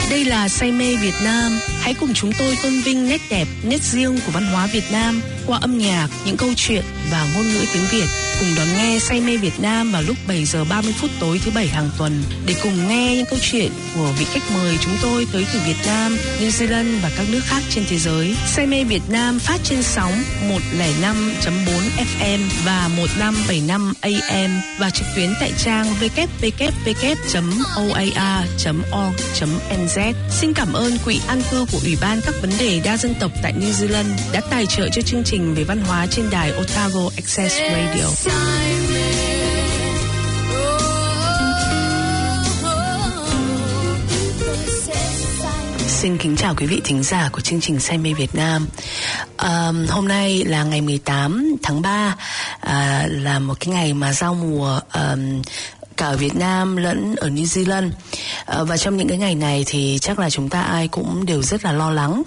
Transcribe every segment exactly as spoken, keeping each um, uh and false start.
Đây là Say mê Việt Nam. Hãy cùng chúng tôi tôn vinh nét đẹp, nét riêng của văn hóa Việt Nam qua âm nhạc, những câu chuyện và ngôn ngữ tiếng Việt. Cùng đón nghe Say mê Việt Nam vào lúc bảy giờ ba mươi phút tối thứ bảy hàng tuần để cùng nghe những câu chuyện của vị khách mời chúng tôi tới từ Việt Nam, New Zealand và các nước khác trên thế giới. Say mê Việt Nam phát trên sóng một không năm chấm bốn ép em và một năm bảy năm a em và trực tuyến tại trang w w w chấm o a r chấm org chấm n z. Xin cảm ơn Quỹ An cư của Ủy ban các vấn đề đa dân tộc tại New Zealand đã tài trợ cho chương trình về văn hóa trên đài Otago Access Radio. Xin kính chào quý vị thính giả của chương trình Say mê Việt Nam. À, hôm nay là ngày mười tám tháng ba, à, là một cái ngày mà giao mùa à, cả ở Việt Nam lẫn ở New Zealand. À, và trong những cái ngày này thì chắc là chúng ta ai cũng đều rất là lo lắng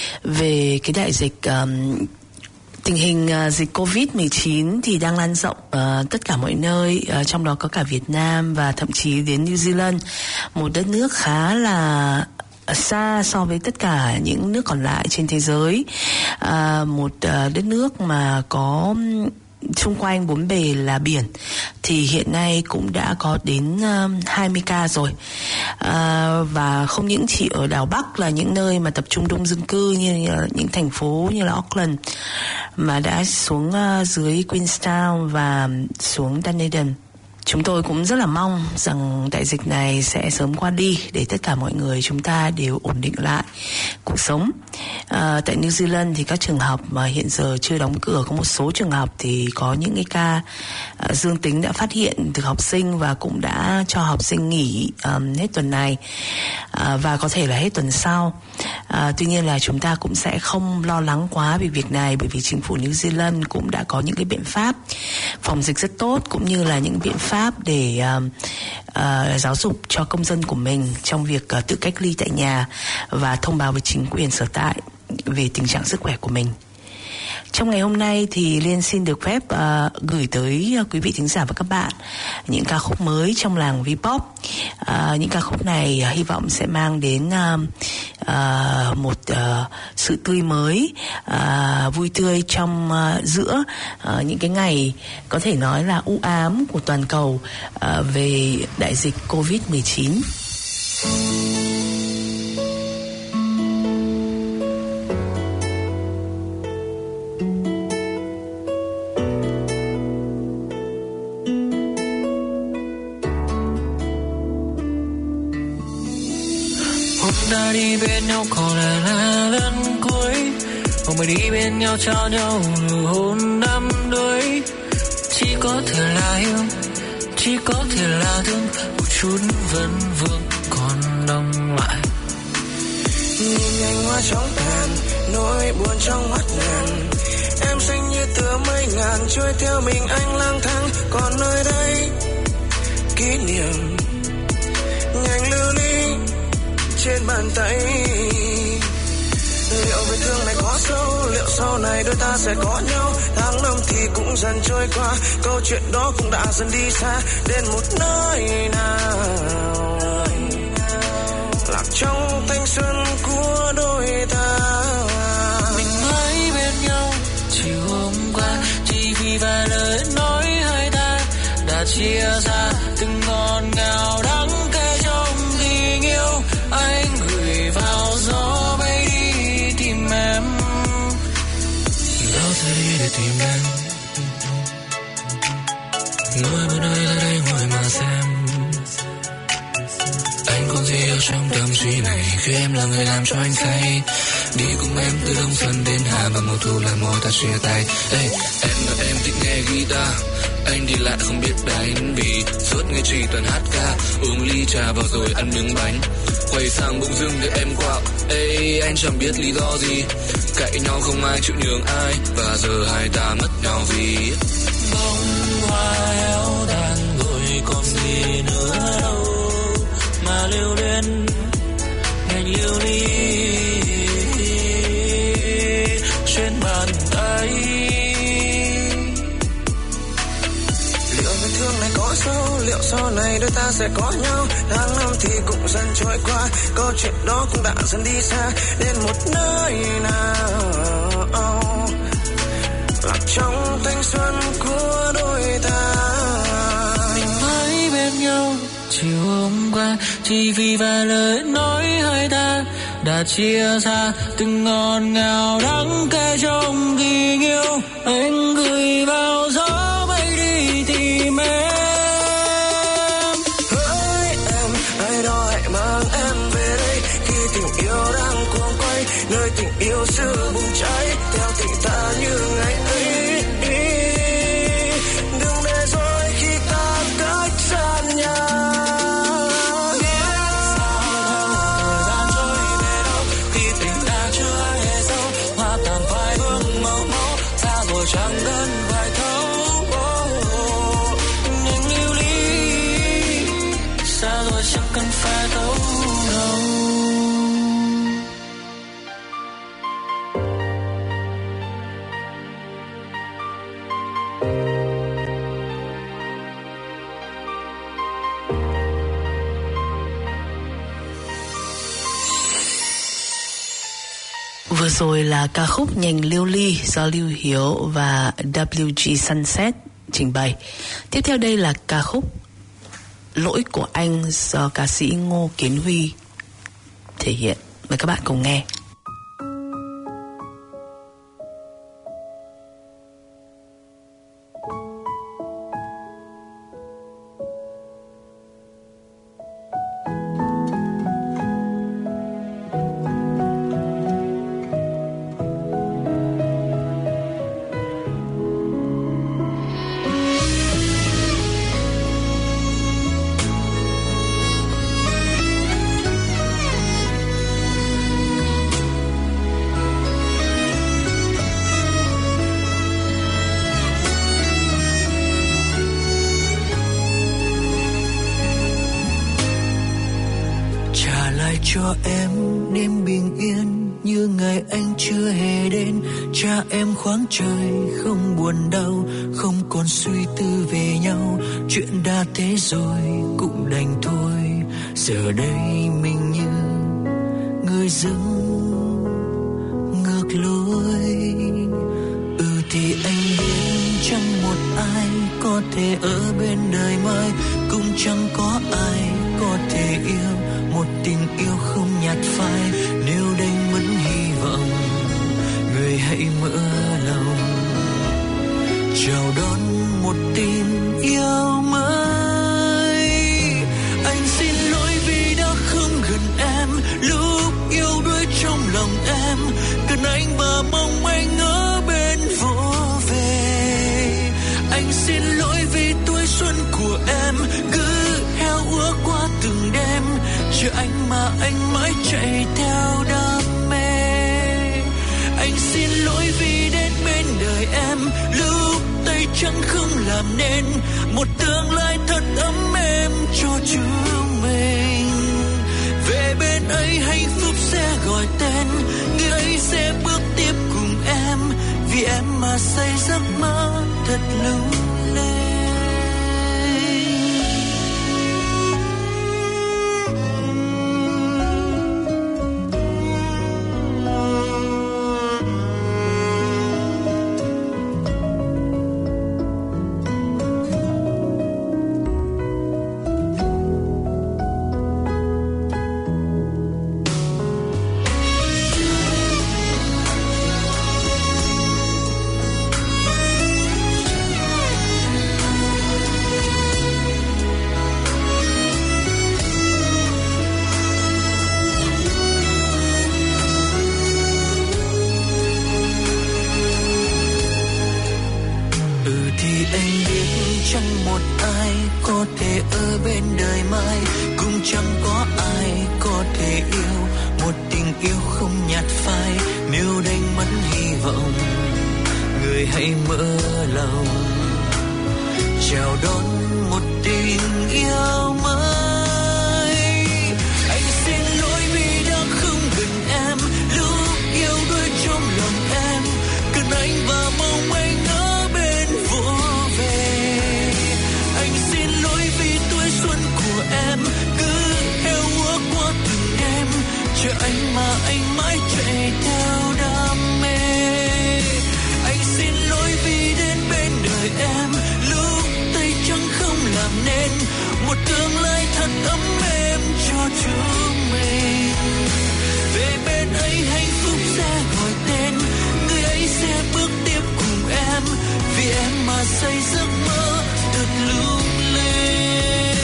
về cái đại dịch. Um, Tình hình uh, dịch covid mười chín thì đang lan rộng uh, tất cả mọi nơi, uh, trong đó có cả Việt Nam và thậm chí đến New Zealand, một đất nước khá là xa so với tất cả những nước còn lại trên thế giới. Uh, một uh, đất nước mà có xung quanh bốn bề là biển thì hiện nay cũng đã có đến uh, hai mươi ca rồi. Uh, và không những chỉ ở đảo Bắc là những nơi mà tập trung đông dân cư như, như những thành phố như là Auckland, mà đã xuống uh, dưới Queenstown và xuống Dunedin. Chúng tôi cũng rất là mong rằng đại dịch này sẽ sớm qua đi để tất cả mọi người chúng ta đều ổn định lại cuộc sống. À, tại New Zealand thì các trường học mà hiện giờ chưa đóng cửa, có một số trường học thì có những cái ca uh, dương tính đã phát hiện từ học sinh và cũng đã cho học sinh nghỉ um, hết tuần này uh, và có thể là hết tuần sau. Uh, tuy nhiên là chúng ta cũng sẽ không lo lắng quá về việc này, bởi vì chính phủ New Zealand cũng đã có những cái biện pháp phòng dịch rất tốt, cũng như là những biện pháp pháp để uh, uh, giáo dục cho công dân của mình trong việc uh, tự cách ly tại nhà và thông báo với chính quyền sở tại về tình trạng sức khỏe của mình. Trong ngày hôm nay thì Liên xin được phép uh, gửi tới uh, quý vị thính giả và các bạn những ca khúc mới trong làng V-pop. Uh, những ca khúc này uh, hy vọng sẽ mang đến uh, uh, một uh, sự tươi mới, uh, vui tươi trong uh, giữa uh, những cái ngày có thể nói là u ám của toàn cầu uh, về đại dịch covid mười chín. Ta đi bên nhau có lẽ là lần cuối, hôm mới đi bên nhau trao nhau nụ hôn đắm đuối. Chỉ có thể là yêu, chỉ có thể là thương, một chút vẫn vương còn đông lại. Nhìn nhanh hoa trong tàn, nỗi buồn trong mắt nàng. Em xinh như tựa mây ngàn trôi theo mình anh lang thang, còn nơi đây kỷ niệm nhanh lưu ly trên bàn tay. Liệu vết thương này có sâu, liệu sau này đôi ta sẽ có nhau. Tháng năm thì cũng dần trôi qua, câu chuyện đó cũng đã dần đi xa đến một nơi nào lạc trong thanh xuân của đôi ta. Mình mới bên nhau chiều hôm qua, chỉ vì vài lời nói hai ta đã chia xa, từng ngọt ngào đắng cay trong tình yêu. Anh gửi vào gió bay đi tìm em, gió sẽ đi để tìm em, ngồi một nơi ra đây ngồi mà xem. Anh còn gì ở trong tâm trí này khi em là người làm cho anh say. Đi cùng em từ đông xuân đến hạ và mùa thu là môi ta chia tay. Hey, em là em thích nghe guitar, anh đi lại không biết đánh vì suốt ngày chỉ toàn hát ca, uống ly trà vào rồi ăn miếng bánh, quay sang bỗng dưng để em quạo. Ê, anh chẳng biết lý do gì, cãi nhau không ai chịu nhường ai, và giờ hai ta mất nhau vì bông hoa héo tàn rồi còn gì nữa đâu mà lưu luyến ngành lưu ly trên bàn tay. Liệu vết thương này có sâu, liệu sau này đôi ta sẽ có nhau. Tháng năm thì cũng dần trôi qua, câu chuyện đó cũng đã dần đi xa đến một nơi nào lạc trong thanh xuân của đôi ta. Mình mãi bên nhau chiều hôm qua chỉ vì vài lời nói hai ta đã chia xa, từng ngọt ngào đắng cay trong tình yêu. Anh gửi vào gió bay đi tìm em. Hỡi em, ai đó hãy mang em về đây khi tình yêu đang cuồng quay, nơi tình yêu xưa bùng cháy theo tình ta như ngày ấy. Đừng để rồi khi ta cách xa nhau. Chẳng cần phải thấu oh, nhanh lưu ly xa rồi chẳng cần phải thấu đâu. Vừa rồi là ca khúc Nhành Lưu Ly do Lưu Hiếu và vê kép giê Sunset trình bày. Tiếp theo đây là ca khúc Lỗi của Anh do ca sĩ Ngô Kiến Huy thể hiện. Mời các bạn cùng nghe. Cho em đêm bình yên như ngày anh chưa hề đến. Cha em khoáng trời không buồn đau, không còn suy tư về nhau. Chuyện đã thế rồi cũng đành thôi. Giờ đây mình như người dưng ngược lối. Ừ thì anh biết chẳng một ai có thể ở bên đời mai, cũng chẳng có ai có thể yêu một tình yêu không nhạt phai. Nếu đánh mất hy vọng, người hãy mở lòng chào đón một tình yêu mới. Anh xin lỗi vì đã không gần em lúc yêu đuối trong lòng em. Cần anh và mong anh ở bên vô về. Anh xin lỗi vì tuổi xuân của em cứ heo úa qua từng đêm. Chờ anh mà anh mãi chạy theo đam mê. Anh xin lỗi vì đến bên đời em lúc tay trắng không làm nên một tương lai thật ấm êm cho chúng mình. Về bên ấy hạnh phúc sẽ gọi tên, người ấy sẽ bước tiếp cùng em. Vì em mà xây giấc mơ thật lung linh. Tuổi chờ anh mà anh mãi chạy theo đam mê. Anh xin lỗi vì đến bên đời em lúc tay trắng không làm nên một tương lai thật ấm êm cho chúng mình. Về bên ấy hạnh phúc sẽ gọi tên, người ấy sẽ bước tiếp cùng em, vì em mà xây giấc mơ thật lung linh.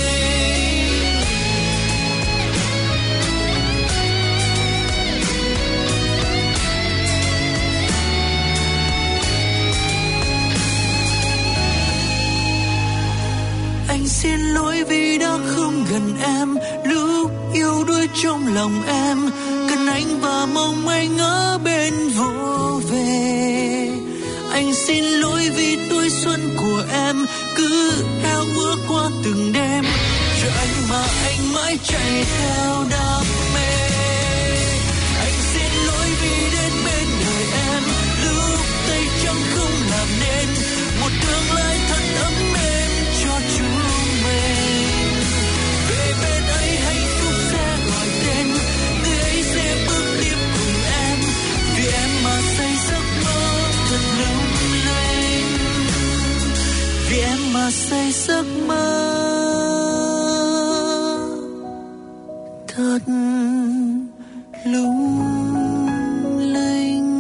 Anh xin lỗi vì đã không gần em lúc yêu đuối trong lòng em, cần anh và mong anh ở bên vô về. Anh xin lỗi vì tuổi xuân của em cứ theo bước qua từng đêm, chờ anh mà anh mãi chạy theo đam mê. Anh xin lỗi vì đến bên đời em lúc tay trắng không làm nên một tương lai thật ấm êm cho chúng mình. Về bên ấy hạnh phúc sẽ gọi tên, người ấy sẽ bước tiếp cùng em, vì em mà xây giấc mơ thật lung linh, vì em mà xây giấc mơ thật lung linh.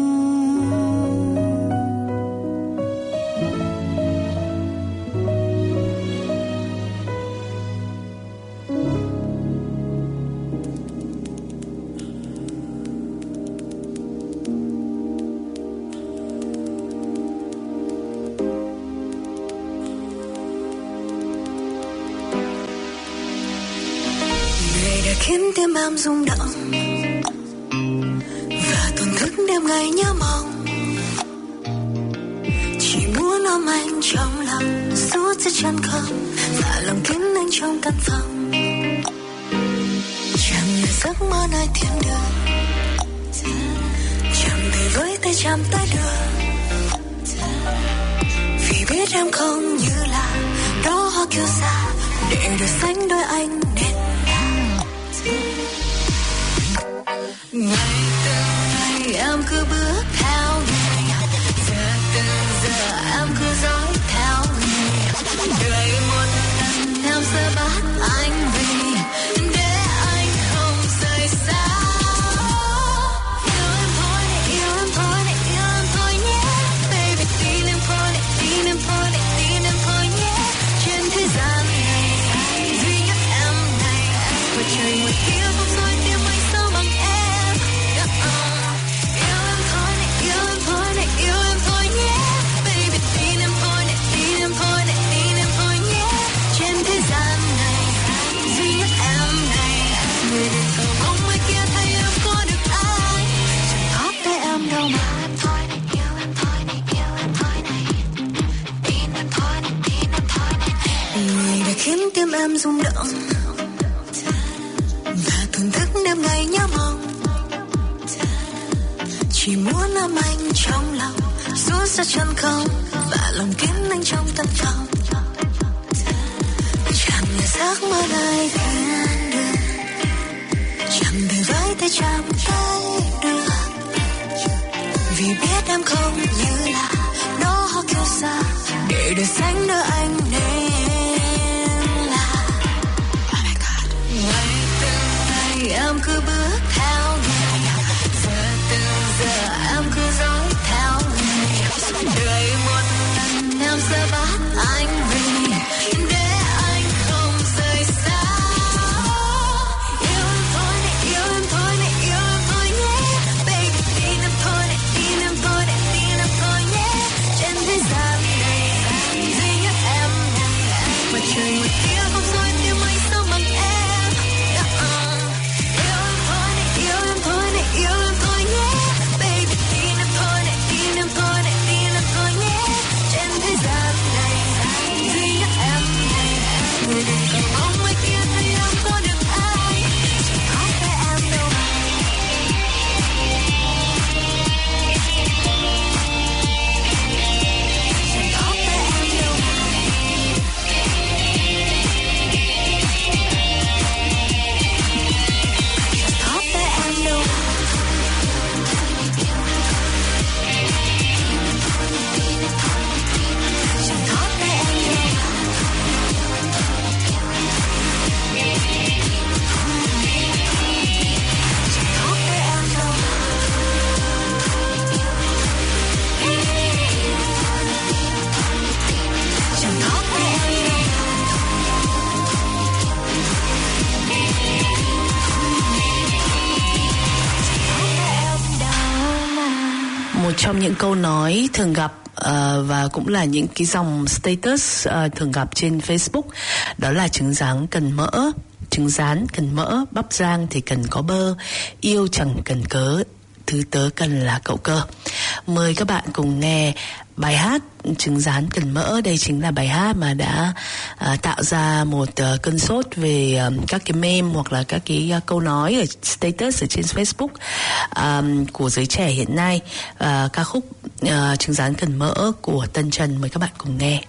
Khiến tim em rung động và thổn thức đêm ngày nhớ mong, chỉ muốn ôm anh trong lòng suốt giữa chân không và lòng kín anh trong căn phòng. Chẳng là giấc mơ nơi thiên đường, chẳng thể với tay chạm tới được, vì biết em không như là đó hoa kiêu sa để được sánh đôi anh nên ngày từng ngày em cứ bước theo người, giờ từng giờ em cứ dõi theo người, đời một lần em sẽ bắt anh vì để anh không rời xa. Yêu em thôi này, yêu em thôi này, yêu em thôi nhé, baby tin em thôi này, tin em thôi này, tin em thôi nhé. Trên thế gian này duy nhất em này, và trời một kia không soi tim anh sao bằng em. Khiến tim em rung động và thổn thức đêm ngày nhớ mong, chỉ muốn ôm anh trong lòng suốt giữa chân không và lòng kín anh trong căn phòng. Chẳng là giấc mơ nơi thiên đường, chẳng thể với tay chạm tay được, vì biết em không như là đó hoa kiêu sa để được sánh đôi anh nên. Em cứ bước theo người, giờ từng giờ em cứ dõi theo người, đời một lần em sẽ bắt anh vì để anh không rời xa. Yêu em thôi này, yêu em thôi này, yêu em thôi nhé, baby tin em thôi này, tin em thôi này, tin em thôi nhé. Trên thế gian này duy nhất em này, và trời một kia không soi tim anh sao bằng em. Yêu em thôi trong những câu nói thường gặp uh, và cũng là những cái dòng status uh, thường gặp trên Facebook, đó là trứng rán cần mỡ, trứng rán cần mỡ, bắp rang thì cần có bơ, yêu chẳng cần cớ, thứ tớ cần là cậu cơ. Mời các bạn cùng nghe bài hát Trứng rán cần mỡ. Đây chính là bài hát mà đã uh, tạo ra một uh, cơn sốt về um, các cái meme hoặc là các cái uh, câu nói ở status ở trên Facebook um, của giới trẻ hiện nay. Uh, ca khúc uh, Trứng rán cần mỡ của Tân Trần, mời các bạn cùng nghe.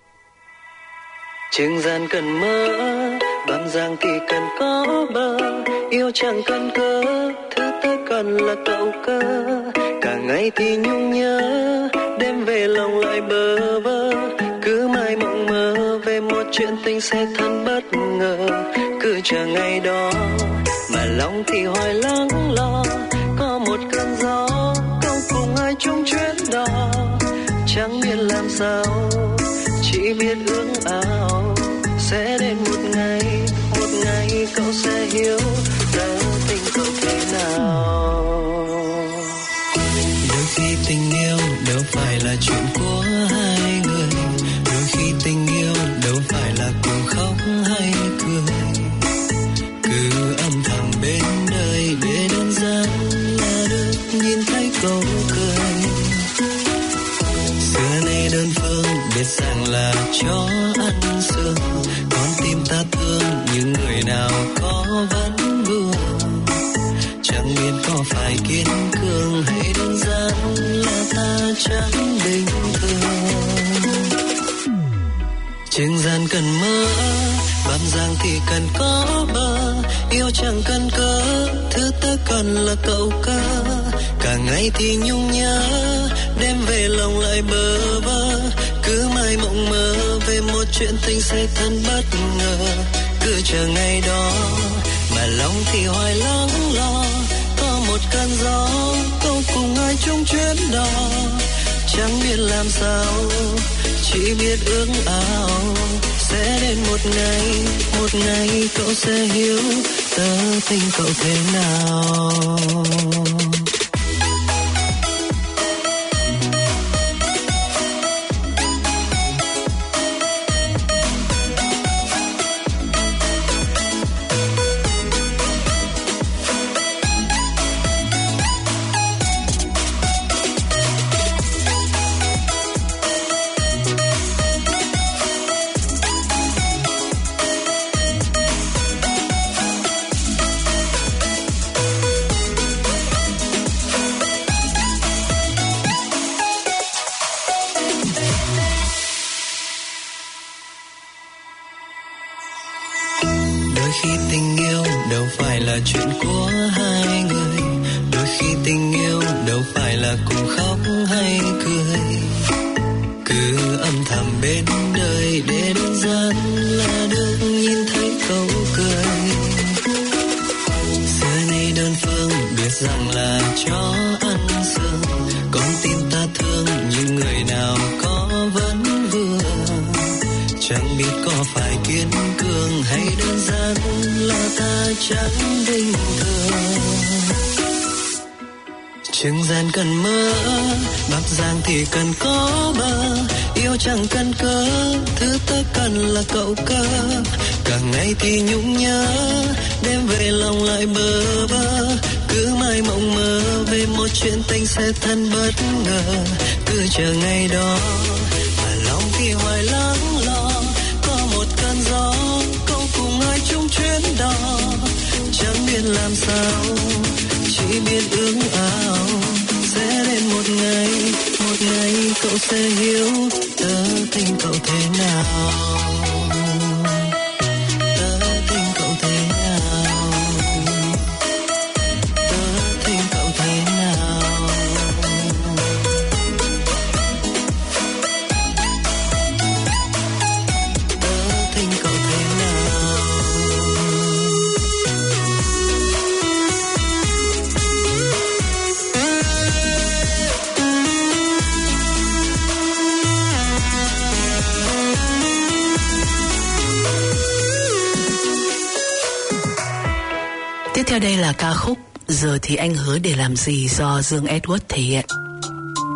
Trứng rán cần mỡ, băm rang thì cần có bơ, yêu chẳng cần cớ, thứ tớ cần là cậu cơ. Cả ngày thì nhung nhớ, đêm về lòng lại bơ vơ, cứ mãi mộng mơ về một chuyện tình sẽ thân bất ngờ. Cứ chờ ngày đó mà lòng thì hoài lắng lo, có một cơn gió câu cùng ai chung chuyến đò. Chẳng biết làm sao, chỉ biết ước ao sẽ đến một ngày, một ngày cậu sẽ hiểu tớ tình cậu thế nào. Đôi khi tình yêu đâu phải là chuyện của hai người, đôi khi tình yêu đâu phải là cùng khóc hay cười. Cứ âm thầm bên đời để đơn giản là được nhìn thấy cậu cười. Xưa nay đơn phương biết rằng là chó ăn sương, con tim ta thương nhưng người nào có vẫn vừa. Chẳng biết có phải kiên cường hay đơn giản là ta chẳng bình thường. Trứng rán cần mỡ, băm rang thì cần có bơ, yêu chẳng cần cớ, thứ tớ cần là cậu cơ. Cả ngày thì nhung nhớ, đêm về lòng lại bơ vơ, cứ mãi mộng mơ về một chuyện tình sẽ thân bất ngờ. Cứ chờ ngày đó mà lòng thì hoài lắng lo, có một cơn gió câu cùng ai chung chuyến đò. Chẳng biết làm sao, chỉ biết ước ao sẽ đến một ngày, một ngày cậu sẽ hiểu tớ tình cậu thế nào. Chuyện của hai người, đôi khi tình yêu đâu phải là cùng khóc hay cười. Cứ âm thầm bên đời để đơn giản là được nhìn thấy cậu cười. Xưa nay đơn phương biết rằng là chó ăn sương, con tim ta thương nhưng người nào có vẫn vừa. Chẳng biết có phải kiên cường hay đơn giản là ta chẳng bình thường. Trứng rán cần mỡ, bắp rang thì cần có bơ, yêu chẳng cần cớ, thứ tớ cần là cậu cơ. Cả ngày thì nhung nhớ, đêm về lòng lại bơ vơ, cứ mãi mộng mơ về một chuyện tình sẽ thân bất ngờ. Cứ chờ ngày đó mà lòng thì hoài lắng lo, có một cơn gió câu cùng ai chung chuyến đò. Chẳng biết làm sao, chỉ biết ước ao sẽ đến một ngày, một ngày cậu sẽ hiểu tớ tình cậu thế nào. Tớ tình cậu thế nào, tớ tình cậu thế nào. Tớ tình cậu thế nào. Tiếp theo đây là ca khúc Giờ thì anh hứa để làm gì do Dương Edward thể hiện.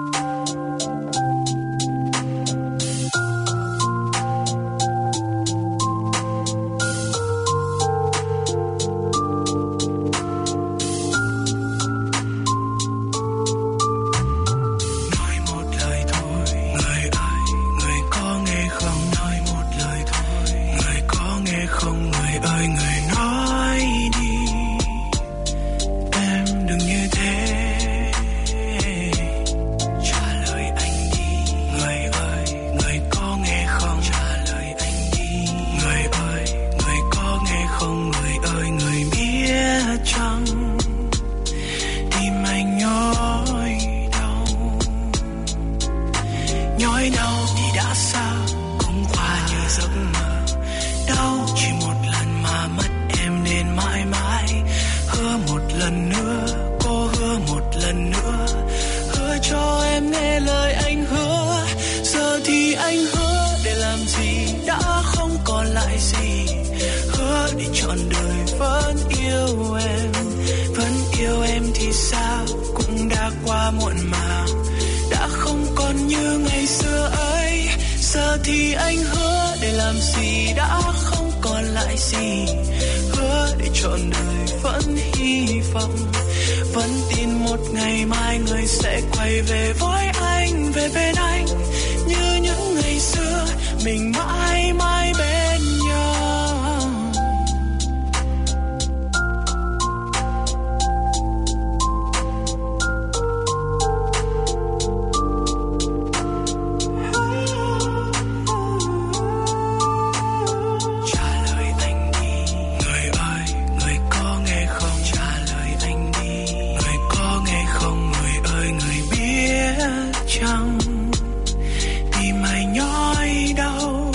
lần nữa, cô hứa một lần nữa, hứa cho em nghe lời anh hứa. Giờ thì anh hứa để làm gì, đã không còn lại gì. Hứa để trọn đời vẫn yêu em, vẫn yêu em thì sao cũng đã qua muộn màng, đã không còn như ngày xưa ấy. Giờ thì anh hứa để làm gì, đã không còn lại gì. Hứa để trọn đời vẫn hy vọng, vẫn tin một ngày mai người sẽ quay về với anh, về bên anh như những ngày xưa, mình mãi mãi bên nhau. Trả lời anh đi, người ơi, người có nghe không? Trả lời anh đi, người có nghe không? Người ơi, người biết chăng tim anh nhói đau,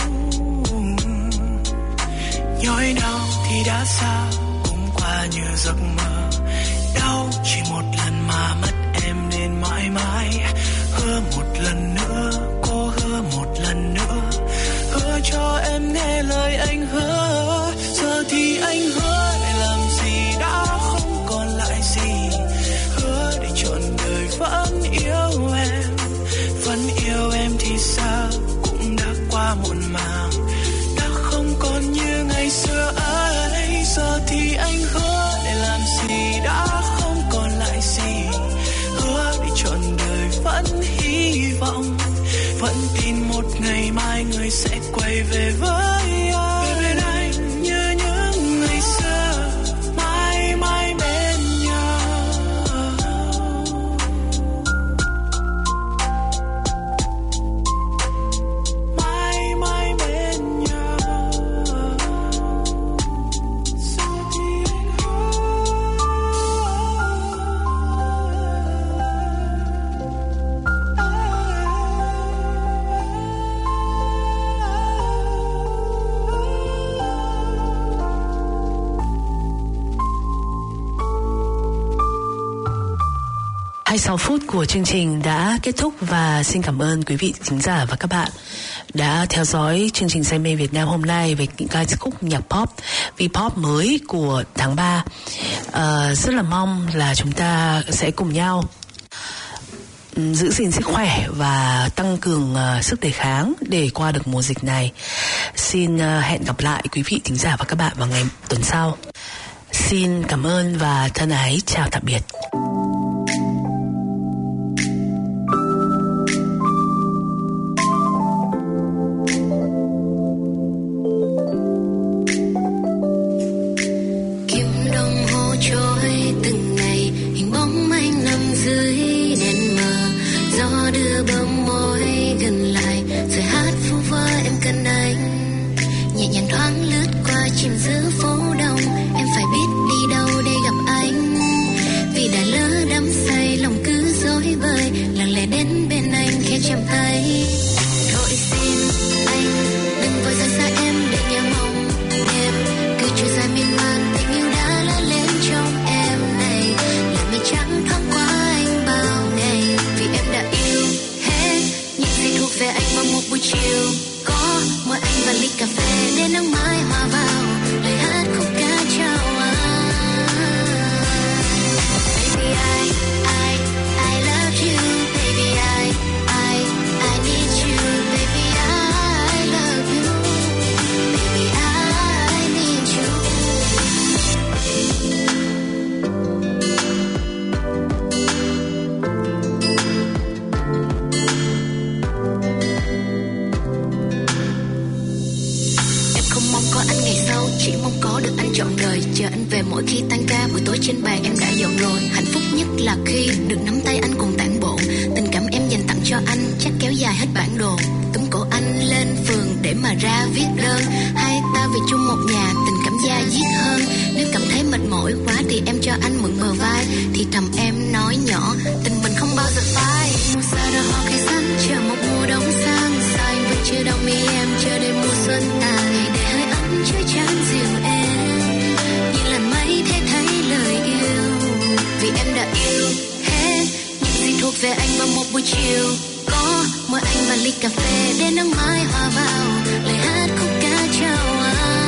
nhói đau thì đã sao cũng qua như giấc mơ. Đau chỉ một lần mà mất em nên mãi mãi. Hứa một lần nữa, cô hứa một lần nữa, hứa cho em nghe lời anh hứa. Giờ thì anh hứa để làm gì, đã không còn lại gì. Hứa để trọn đời vẫn yêu em, vẫn yêu em thì sao cũng đã qua muộn màng, đã không còn như ngày xưa ấy. Giờ thì anh hứa để làm gì, đã không còn lại gì. Hứa để trọn đời vẫn hy vọng, vẫn tin một ngày mai người sẽ quay về với anh, về bên anh như những ngày xưa, mãi mãi bên nhau. Mãi mãi bên nhau. Giờ thì anh hai mươi sáu phút của chương trình đã kết thúc và xin cảm ơn quý vị thính giả và các bạn đã theo dõi chương trình Say mê Việt Nam hôm nay về những ca khúc nhạc pop, V-pop mới của tháng ba. À, rất là mong là chúng ta sẽ cùng nhau giữ gìn sức khỏe và tăng cường uh, sức đề kháng để qua được mùa dịch này. Xin uh, hẹn gặp lại quý vị thính giả và các bạn vào ngày tuần sau. Xin cảm ơn và thân ái chào tạm biệt. Như làn mây thế thấy lời yêu về anh vào một buổi chiều, có mời anh và ly cà phê để nắng mai hòa vào lời hát khúc ca chào anh.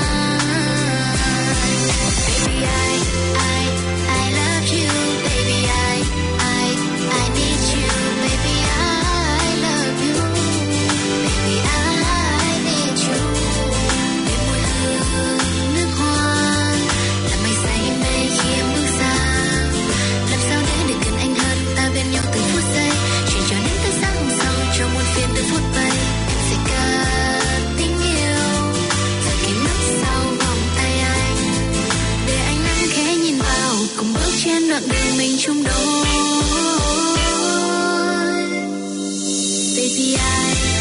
Baby I, I, I love you. Baby I, I, I need you. Baby I love you. Baby I need you. Đêm mùi hương nước hoa làm mây say mê khi em bước ra. Làm sao để được gần anh hơn, ta bên nhau từng phút giây, chỉ cho đến tới sáng hôm sau cho muôn phiền tới phút bay. Em sẽ cất tình yêu rồi ký mất sau vòng tay anh, để anh nắng khẽ nhìn vào cùng bước trên đoạn đường mình chung đôi. Baby I